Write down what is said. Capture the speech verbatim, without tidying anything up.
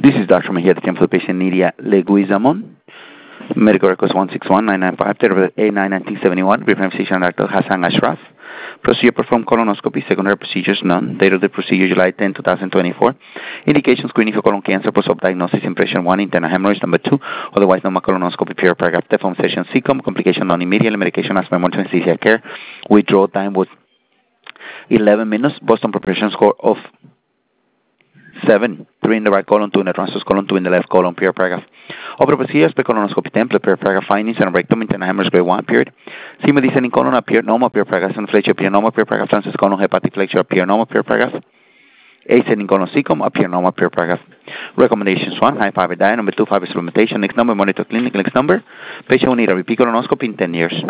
This is Doctor Mejia, the temple patient Nidia Leguizamon. Medical records one six one nine nine five, date A nine nineteen seventy-one. Brief physician Doctor Hassan Ashraf. Procedure performed colonoscopy, secondary procedures none. Date of the procedure July tenth, twenty twenty-four. Indications screening for colon cancer, post-op diagnosis, impression one, internal hemorrhage, number two, otherwise known as colonoscopy, period paragraph, deform session, C C O M, complication non immediately, medication as monitoring anesthesia care. Withdrawal time was eleven minutes. Boston preparation score of seven, three in the right colon, two in the transverse colon, two in the left colon, period paragraph. Over procedures, colonoscopy template, period paragraph, findings, and rectum, internal hemorrhage, grade one, period. Semen descending colon appeared normal, period paragraph, and flexure appeared normal, period paragraph, transverse colon, hepatic flexure appeared normal, period paragraph. Ascending colon C C O M appeared normal, period paragraph. Recommendations: one, high fiber diet, number two, fiber supplementation, next number, monitor clinic, next number. Patient will need a repeat colonoscopy in ten years.